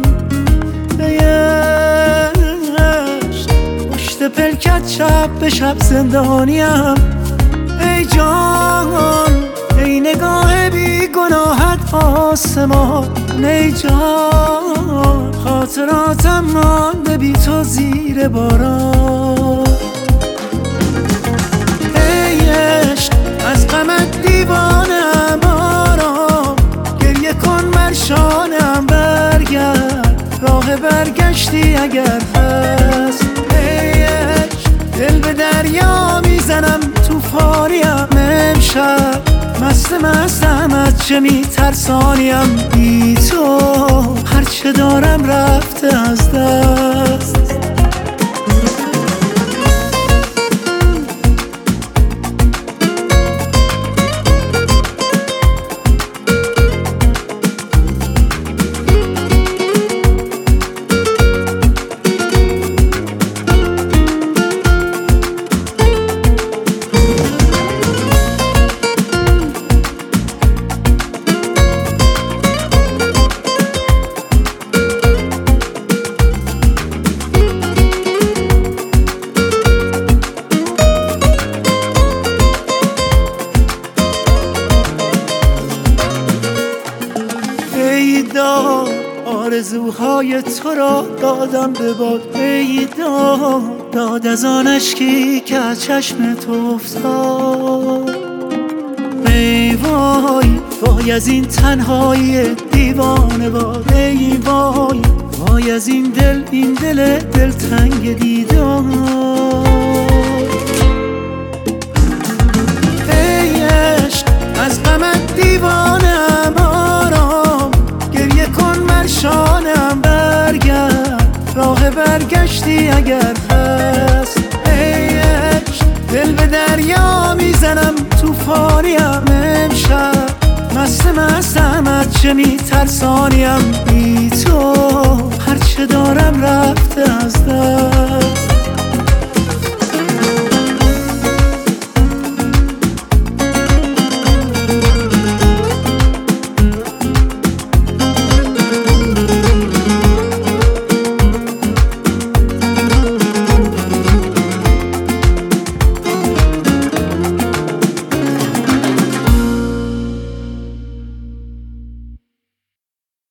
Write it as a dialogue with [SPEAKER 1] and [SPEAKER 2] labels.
[SPEAKER 1] عشق پشت پلکت شب به شب زندانیم. ای جان ای نگاه بی گناهت آسمان، ای جان خاطراتم مانده بی تو زیر باران. ای عشق از غمت دیوانم آرام، گریه کن بر شانم برگرد، راه برگشتی اگر هست. ای عشق دل به دریا میزنم توفانیم، امشب مستم از چه میترسانیم. بی تو هرچه دارم رفته از دست. آرزوهای تو را دادم به باد، ای داد از آن اشکی که از چشم تو افتاد. ای وای وای از این تنهایی دیوانه باد، ای وای وای از این دل دلتنگ دیدار. ای عشق از غمت دیوانم آرام، گریه کن بر شانم برگرد، راه برگشتی اگر هست. ای عشق دل به دریا میزنم توفانیم، امشب مستم از چه میترسانیم. بی تو